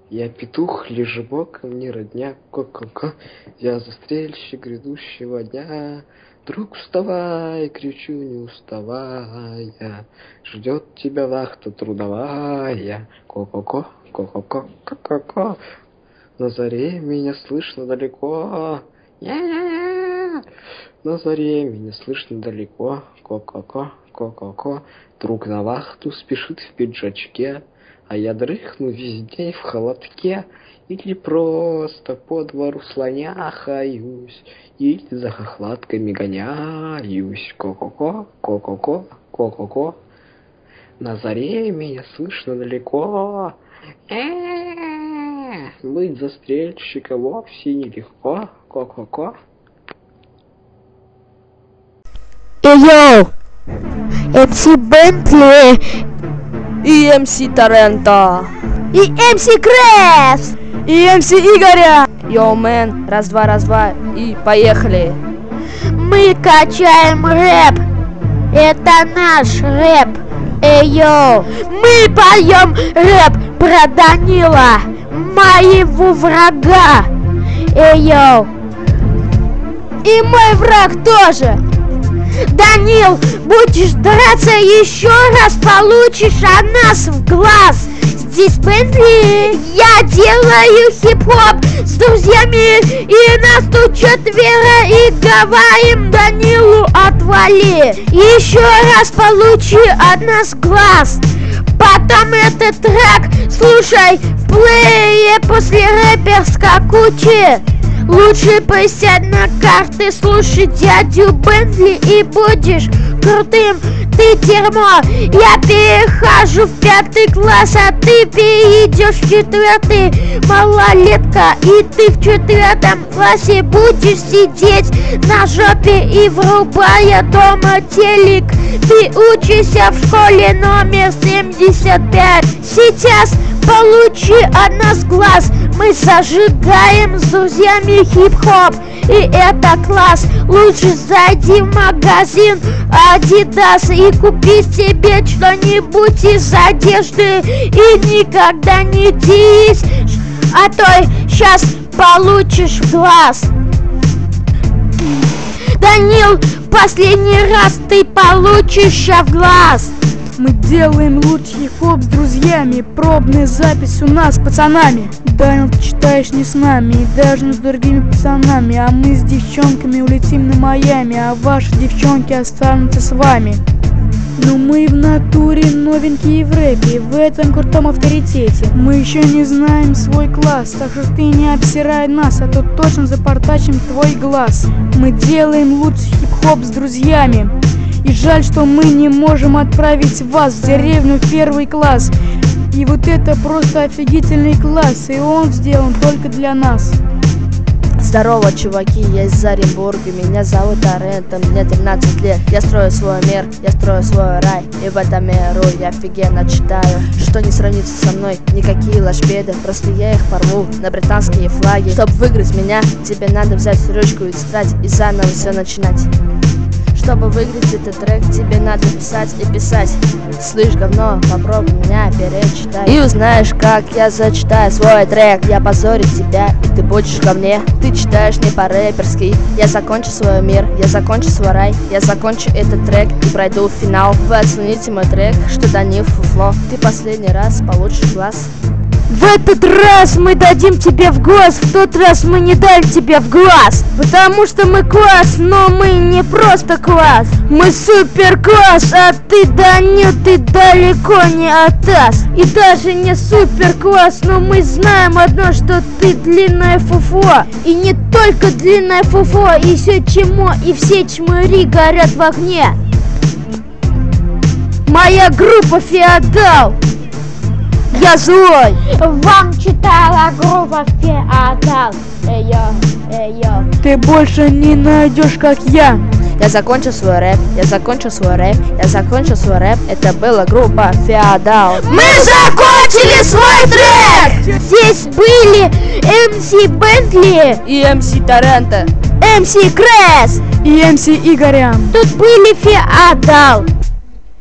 Я петух, лежебок, мне родня, ко-ко-ко. Я застрельщик грядущего дня. Друг, вставай, кричу, не уставая. Ждет тебя вахта трудовая. Ко-ко-ко, ко-ко-ко, ко-ко-ко. На заре меня слышно далеко. Я-я-я. На заре меня слышно далеко. Ко-ко-ко, ко-ко-ко. Друг на вахту спешит в пиджачке. А я дрыхну весь день в холодке. Или просто по двору слоняхаюсь, или за хохлатками гоняюсь. Ко-ко-ко, ко-ко-ко, ко-ко-ко. На заре меня слышно далеко. Быть застрельщиком вовсе нелегко. Ко-ко-ко. Йоу! МС Бентли и МС Торрента, и МС Крэпс, и МС Игоря. Йоу, мэн, раз-два, и поехали. Мы качаем рэп, это наш рэп. Йоу! Мы поем рэп про Данила, моего врага. Йоу! И мой враг тоже. Данил, будешь драться еще раз, получишь от нас в глаз. Здесь Бентли, я делаю хип-хоп с друзьями, и нас тут четверо, и говорим Данилу отвали. Еще раз получи от нас глаз. Потом этот трек слушай в плее после рэперской кучи. Лучше присядь на карты, слушай дядю Бентли и будешь крутым. Ты дерьмо, я перехожу в 5 класс, а ты перейдешь в 4. Малолетка, и ты в 4 классе будешь сидеть на жопе и врубая дома телек. Ты учишься в школе номер 75. Сейчас получи от нас глаз. Мы зажигаем с друзьями хип-хоп, и это класс. Лучше зайди в магазин Adidas и купи себе что-нибудь из одежды. И никогда не дерись, а то сейчас получишь в глаз. Данил, последний раз ты получишь в глаз. Мы делаем лучший хип-хоп с друзьями. Пробная запись у нас с пацанами. Данил, ты читаешь не с нами, и даже не с другими пацанами. А мы с девчонками улетим на Майами, а ваши девчонки останутся с вами. Но мы в натуре новенькие в рэпе, в этом крутом авторитете. Мы еще не знаем свой класс, так что ты не обсирай нас, а то точно запортачим твой глаз. Мы делаем лучший хип-хоп с друзьями. И жаль, что мы не можем отправить вас в деревню в 1 класс. И вот это просто офигительный класс, и он сделан только для нас. Здорово, чуваки, я из Оренбурга, меня зовут Торрента, мне 13 лет. Я строю свой мир, я строю свой рай, и в этом миру я офигенно читаю. Что не сравнится со мной, никакие лошпеды, просто я их порву на британские флаги. Чтоб выиграть меня, тебе надо взять ручку и тетрадь и заново все начинать. Чтобы выиграть этот трек, тебе надо писать и писать. Слышь, говно, попробуй меня перечитай, и узнаешь, как я зачитаю свой трек. Я позорю тебя, и ты будешь ко мне. Ты читаешь не по-рэперски. Я закончу свой мир, я закончу свой рай. Я закончу этот трек и пройду в финал. Вы оцените мой трек, что Данил фуфло. Ты последний раз получишь глаз. В этот раз мы дадим тебе в глаз, в тот раз мы не дали тебе в глаз. Потому что мы класс, но мы не просто класс. Мы супер класс, а ты, Данил, ты далеко не от нас. И даже не супер класс, но мы знаем одно, что ты длинное фуфло. И не только длинное фуфло, и все чмо, и все чмыри горят в огне. Моя группа Феодал. Я злой. Вам читала группа Феодал. Эй-йо. Ты больше не найдешь, как я. Я закончу свой рэп, я закончу свой рэп, я закончу свой рэп. Это была группа Феодал. Мы закончили свой трек. Здесь были МС Бентли и МС Торрента, МС Крэпс и МС Игоря. Тут были Феодал.